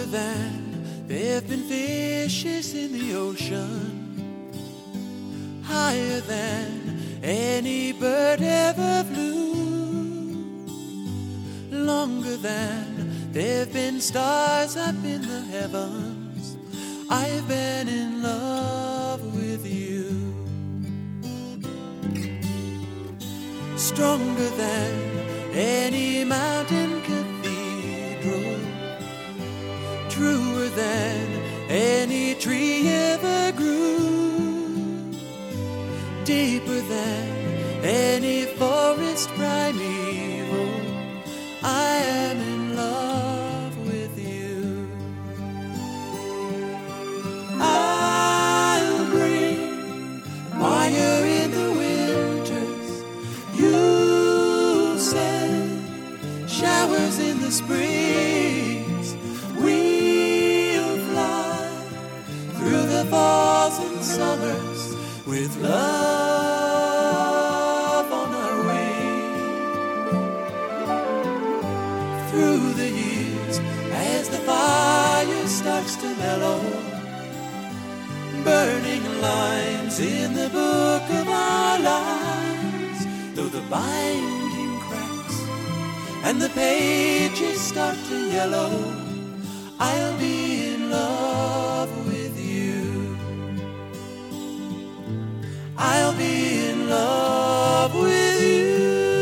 than there've been fishes in the ocean, higher than any bird ever flew, longer than there've been stars up in the heavens. I've been in love with you. Stronger than any mountain cathedral, truer than any tree ever grew, deeper than any forest primeval. I am in love with you. I'll bring fire in the winters, you'll send showers in the springs. We'll fly through the falls and summers with love on our wings. Through the years, as the fire starts to mellow, burning lines in the book of our lives, though the binding cracks and the pages start to yellow, I'll be in love with you. I'll be in love with you.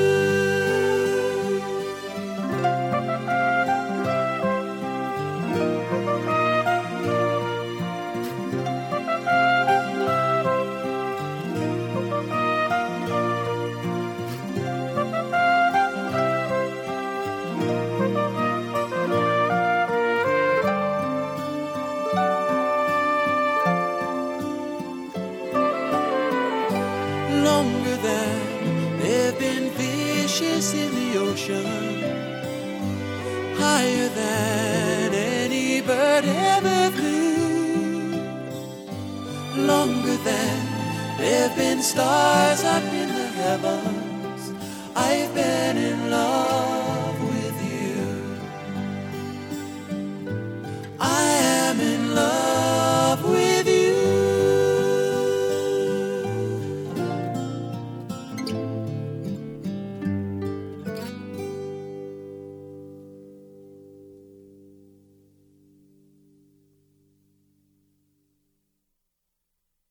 Longer than there've been fishes in the ocean, higher than any bird ever flew, longer than there've been stars up in the heavens. I've been in love